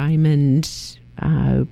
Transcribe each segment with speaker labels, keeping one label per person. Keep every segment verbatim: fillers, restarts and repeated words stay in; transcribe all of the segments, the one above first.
Speaker 1: Diamond uh,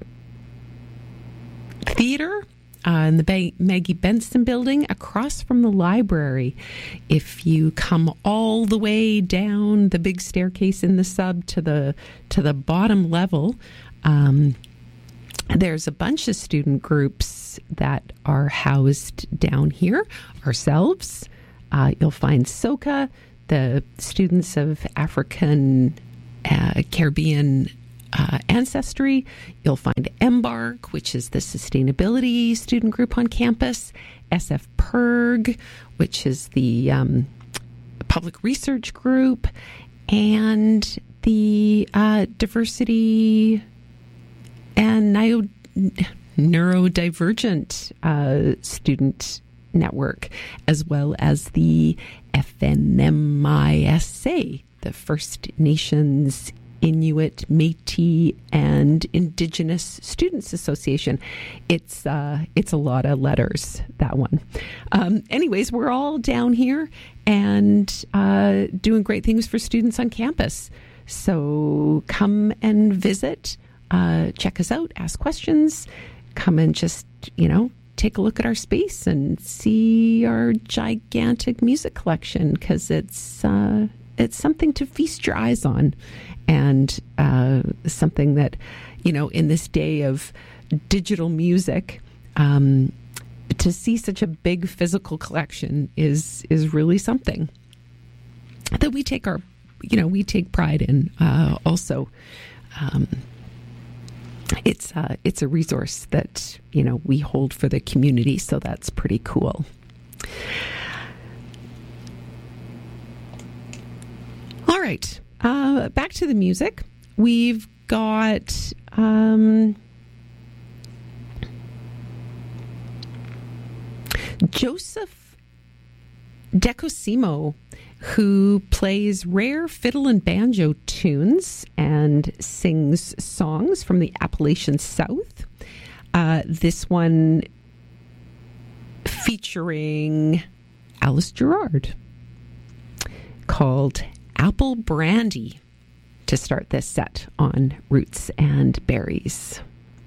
Speaker 1: Theater uh, in the ba- Maggie Benson building across from the library. If you come all the way down the big staircase in the sub to the to the bottom level, um, there's a bunch of student groups that are housed down here. Ourselves, uh, you'll find SOCA, the Students of African uh, Caribbean uh, ancestry. You'll find Embark, which is the sustainability student group on campus. S F P E R G, which is the um, public research group, and the uh, diversity and neo- neurodivergent uh, student network, as well as the F N M I S A, the First Nations, Inuit, Métis, and Indigenous Students Association. It's uh, it's a lot of letters, that one. Um, anyways, we're all down here and uh, doing great things for students on campus. So come and visit, uh, check us out, ask questions, come and just, you know, take a look at our space and see our gigantic music collection, because it's uh, it's something to feast your eyes on, and uh, something that, you know, in this day of digital music, um, to see such a big physical collection is is really something that we take our, you know, we take pride in. Uh, also, um, it's uh, it's a resource that, you know, we hold for the community, so that's pretty cool. All right, uh, back to the music. We've got um, Joseph Decosimo, who plays rare fiddle and banjo tunes and sings songs from the Appalachian South. Uh, this one featuring Alice Gerard, called Apple Brandy, to start this set on Roots and Berries.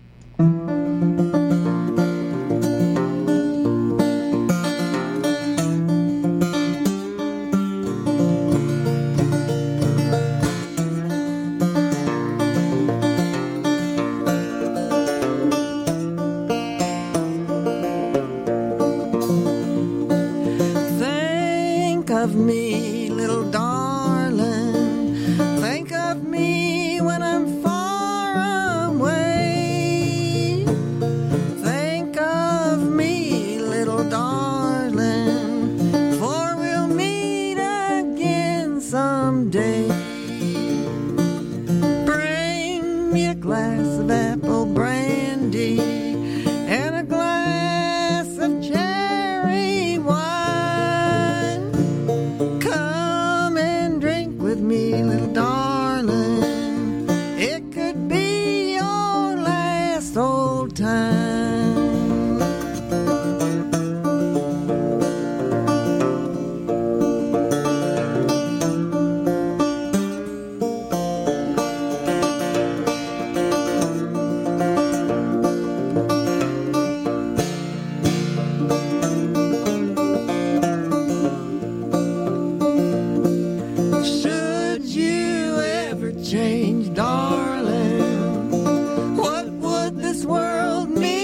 Speaker 2: Of me, little darling, think of me when I'm far away. Think of me, little darling, for we'll meet again someday. Bring me a glass of apple brandy and a glass of cherry wine. Me, little darling, it could be your last old time. Change, darling, what would this world mean?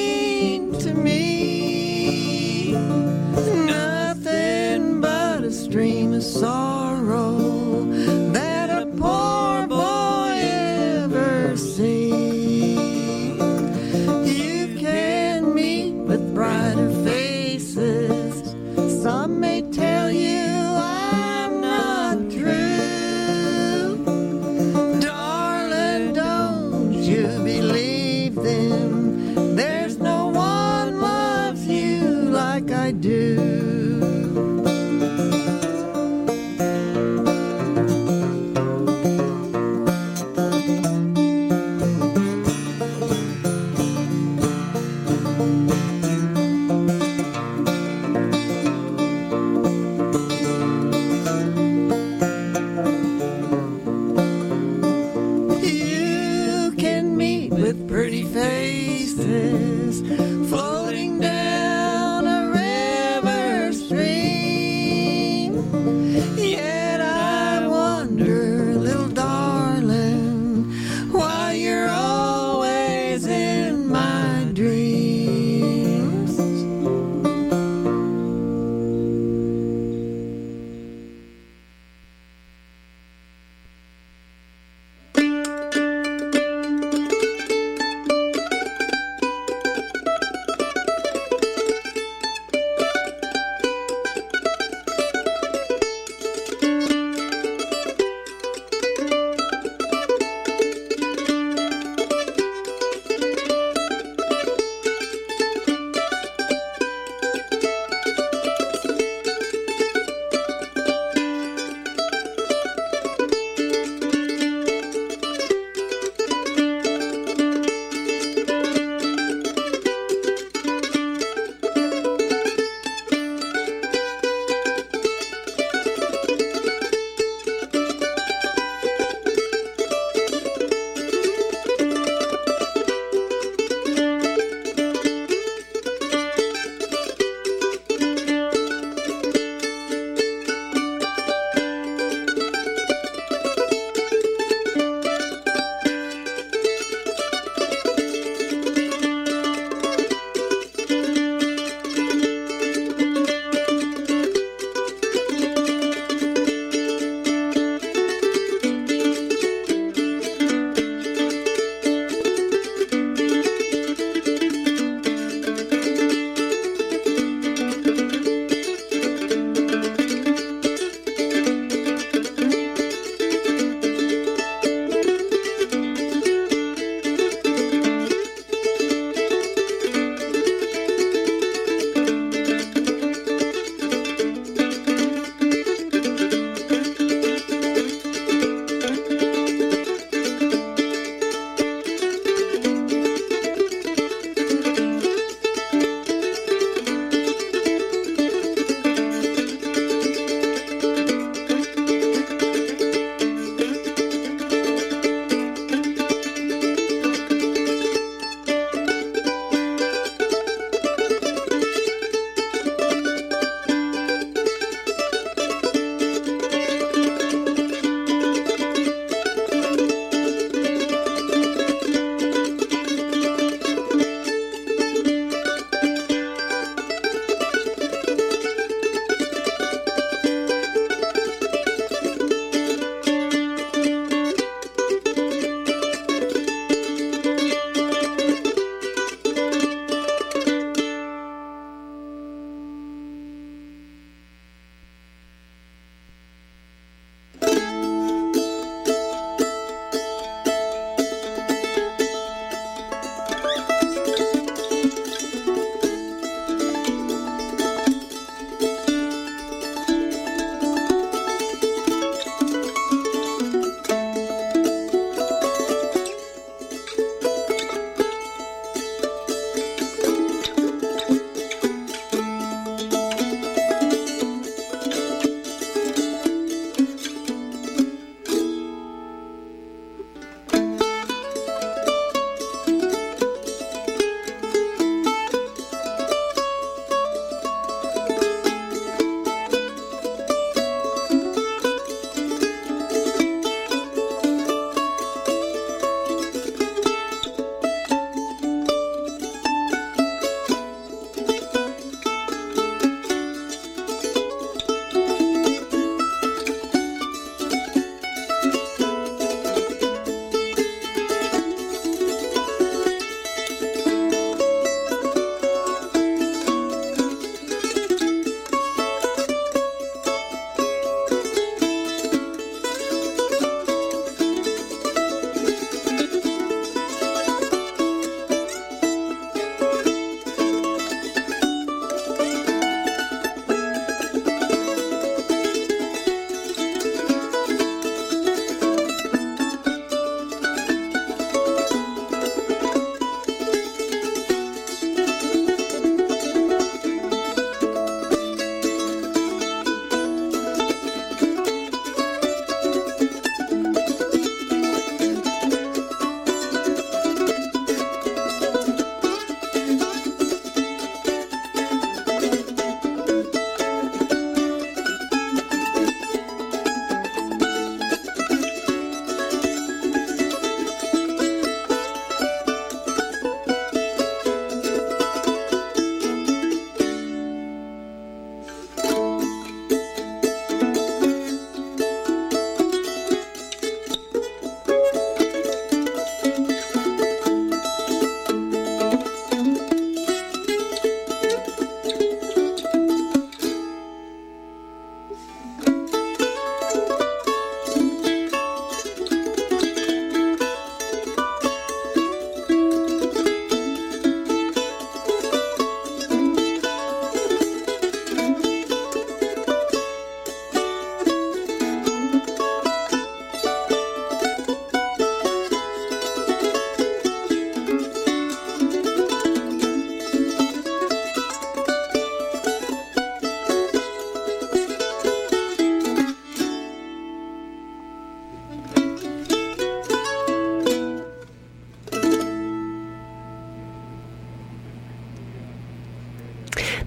Speaker 2: with pretty faces floating down a river stream. Yet I wonder, little darling, why you're always in my dreams.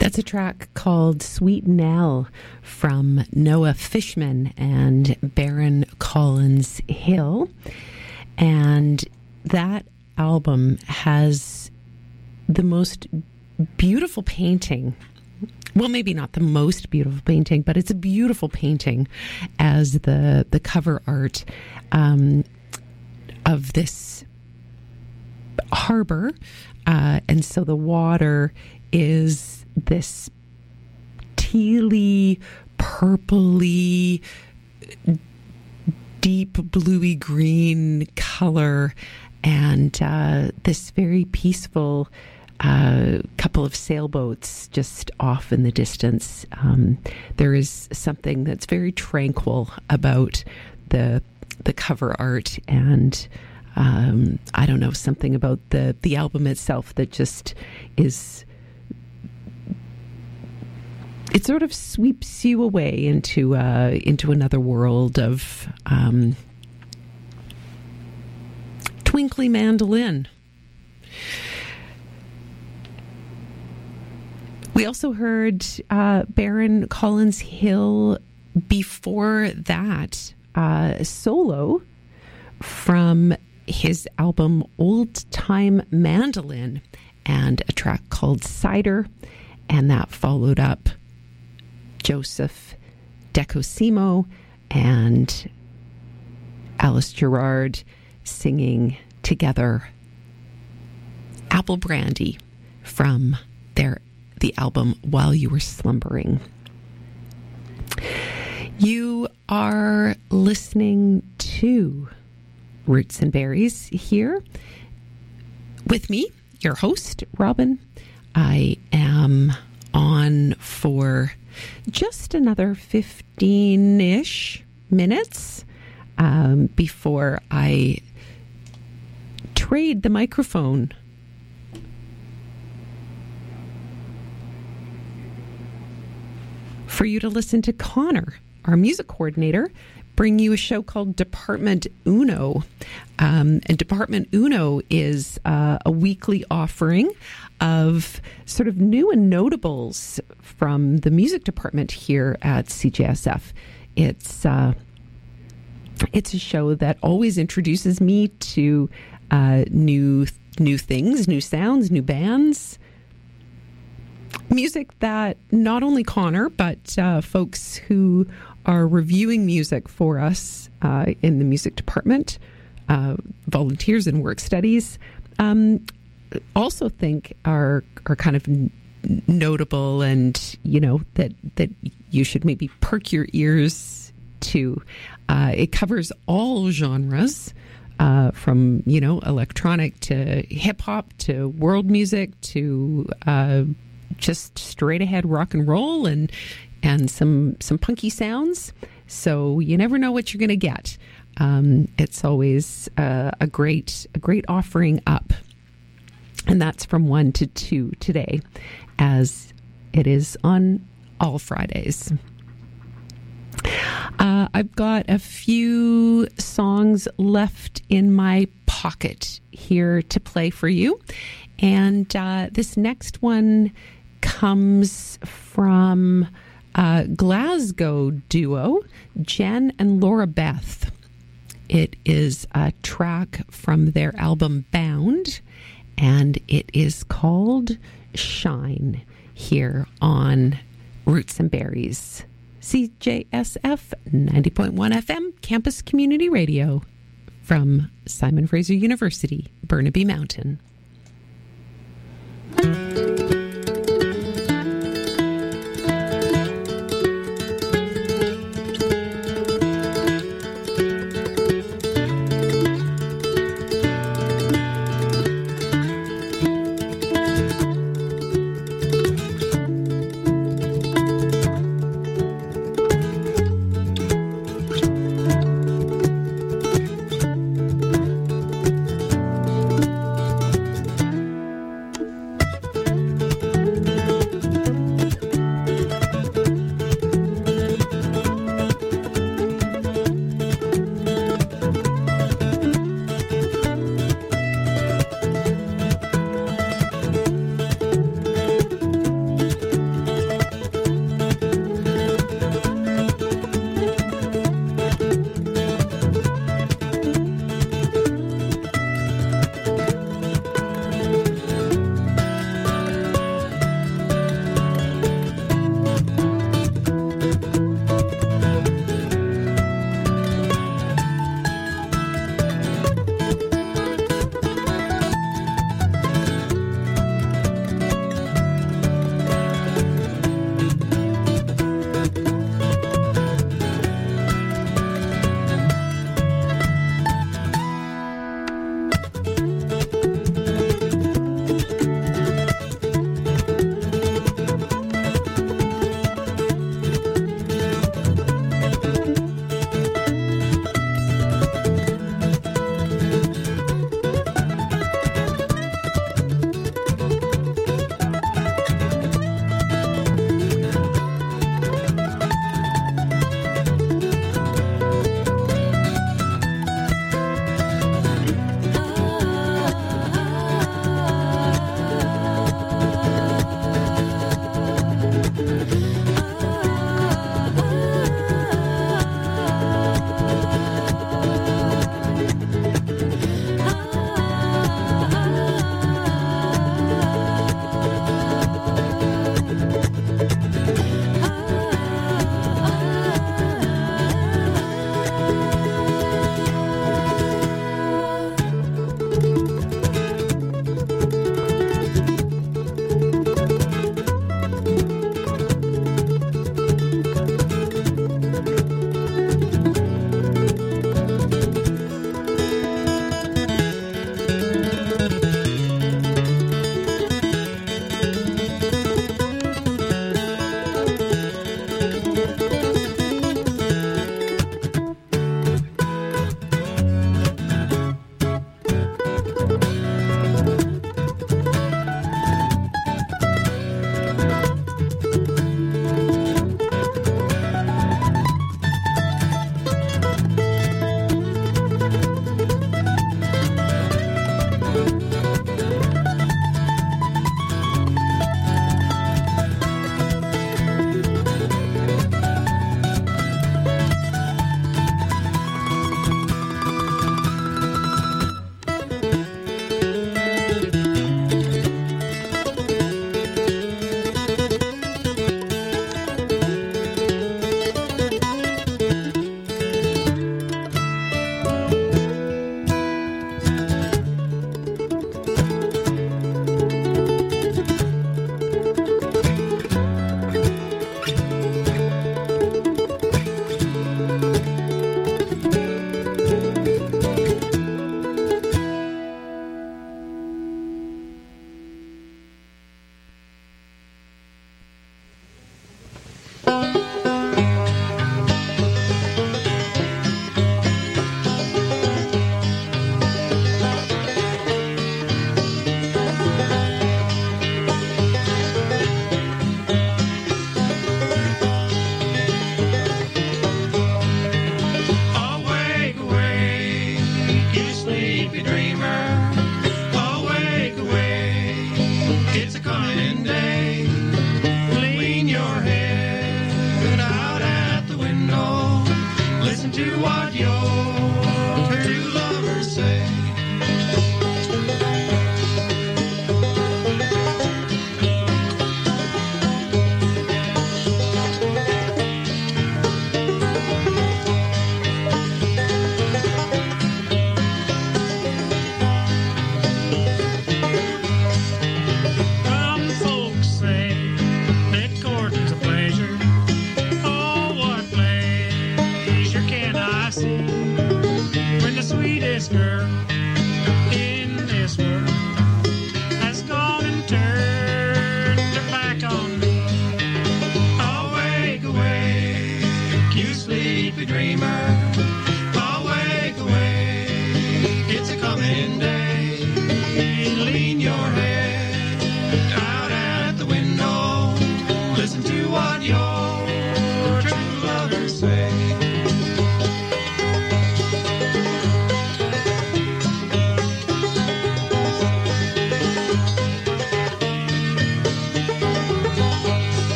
Speaker 1: That's a track called Sweet Nell from Noah Fishman and Baron Collins Hill. And that album has the most beautiful painting. Well, maybe not the most beautiful painting, but it's a beautiful painting as the the cover art um, of this harbor. Uh, and so the water is this tealy, purpley, deep bluey green color, and uh, this very peaceful uh, couple of sailboats just off in the distance. Um, there is something that's very tranquil about the the cover art, and um, I don't know, something about the the album itself that just is. It sort of sweeps you away into uh, into another world of um, twinkly mandolin. We also heard uh, Baron Collins Hill before that, uh, solo from his album Old Time Mandolin, and a track called Cider, and that followed up Joseph Decosimo and Alice Gerrard singing together Apple Brandy from their the album While You Were Slumbering. You are listening to Roots and Berries here with me, your host, Robin. I am on for just another fifteen-ish minutes um, before I trade the microphone for you to listen to Connor, our music coordinator, bring you a show called Department Uno. Um, and Department Uno is uh, a weekly offering of sort of new and notables from the music department here at C J S F. It's uh, it's a show that always introduces me to uh, new new things, new sounds, new bands. Music that not only Connor, but uh, folks who are reviewing music for us uh, in the music department, uh, volunteers in work studies, um, also think are are kind of n- notable, and you know that that you should maybe perk your ears to. Uh, it covers all genres, uh, from you know electronic to hip hop to world music to uh, just straight ahead rock and roll and and some some punky sounds. So you never know what you're going to get. Um, it's always uh, a great a great offering up. And that's from one to two today, as it is on all Fridays. Uh, I've got a few songs left in my pocket here to play for you. And uh, this next one comes from a Glasgow duo, Jen and Laura Beth. It is a track from their album Bound, and it is called Shine here on Roots and Berries. C J S F ninety point one F M, Campus Community Radio from Simon Fraser University, Burnaby Mountain.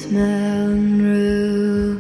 Speaker 3: smelling rue.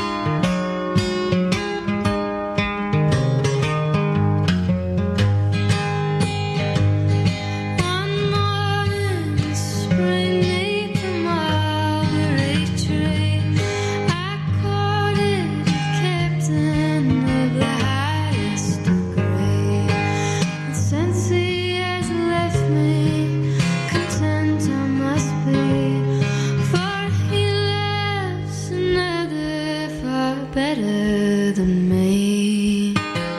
Speaker 3: One morning, spring beneath the mulberry tree, I courted a captain of the highest degree. And since he has left me, content I must be, for he loves another far better than me.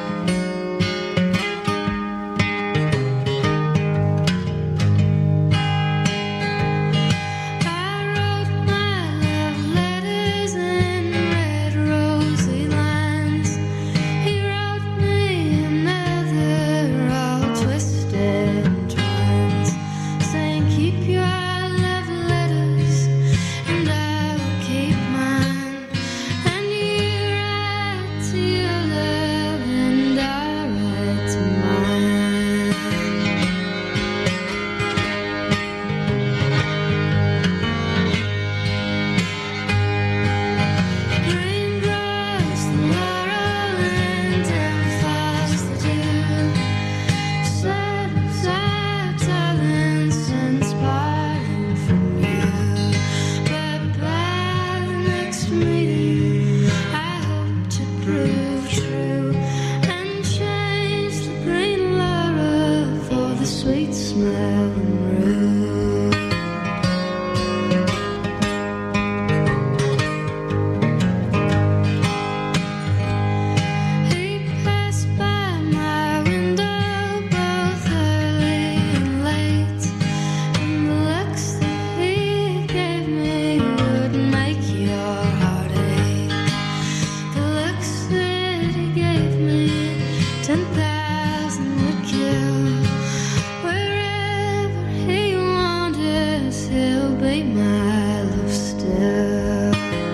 Speaker 3: I wrote my love letters in red rosy lines. He wrote me another, all twisted and twines, saying, keep your love letters and I will keep mine. And you write to your love and I write to mine. Rain drops the laurel and down falls the dew. Shadows are darling since parting from you. But by the next meeting, I hope to prove true and change the green laurel for the sweet smelling rue. He passed by my window both early and late, and the looks that he gave me would make your heart ache. The looks that he gave me, ten thousand would kill. Wherever he wanders, he'll be my love still.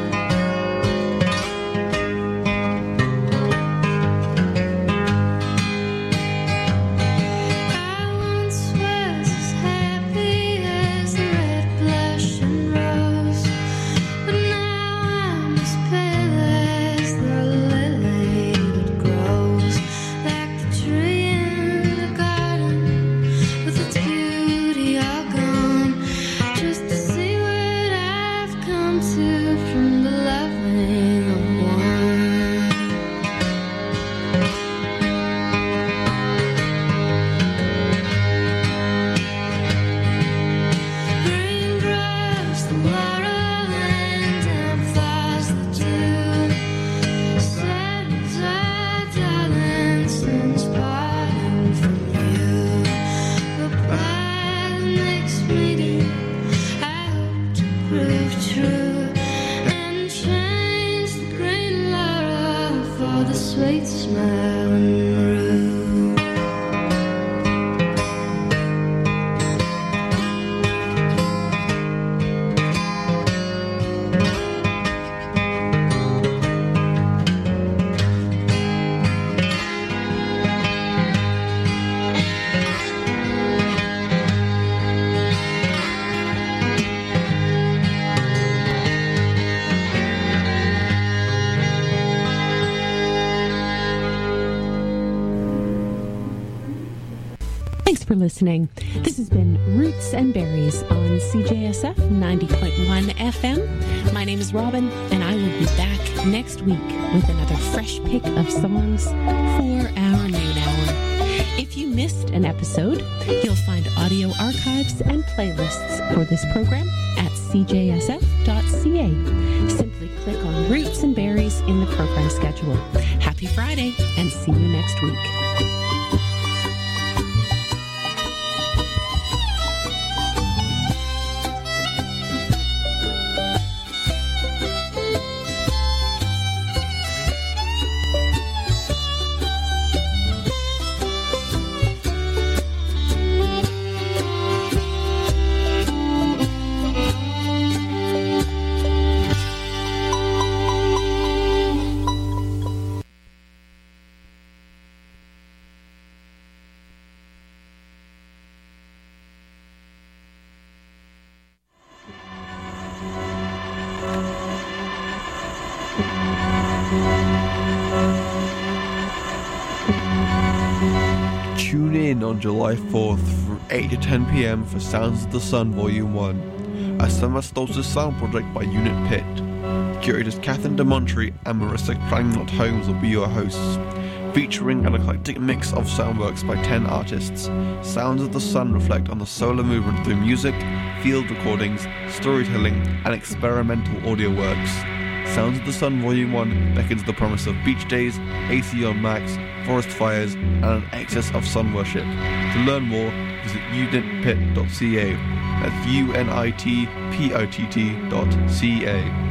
Speaker 3: I once was as happy as the red blushing rose, but now I'm as pale as the lily that grows, like the tree in the garden with its beauty all gone, just to see what I've come to from the loving of one. Raindrops the laurel and down falls the dew. Shadows are darling since parting from you. But by the next meeting, I hope to prove true and change the green laurel for the sweet smelling rue.
Speaker 1: Thanks for listening. This has been Roots and Berries on C J S F ninety point one F M. My name is Robin, and I will be back next week with another fresh pick of songs for our noon hour. If you missed an episode, you'll find audio archives and playlists for this program at c j s f dot c a. Simply click on Roots and Berries in the program schedule. Happy Friday, and see you next week.
Speaker 4: in on July fourth from eight to ten p.m. for Sounds of the Sun Volume one, a summer solstice sound project by Unit Pit. Curators Catherine DeMontry and Marissa Crangnot Holmes will be your hosts, featuring an eclectic mix of soundworks by ten artists. Sounds of the Sun reflect on the solar movement through music, field recordings, storytelling, and experimental audio works. Sounds of the Sun Volume one beckons the promise of beach days, A C on max, forest fires, and an excess of sun worship. To learn more, visit unit pit dot c a. That's U N I T P I T T dot C A.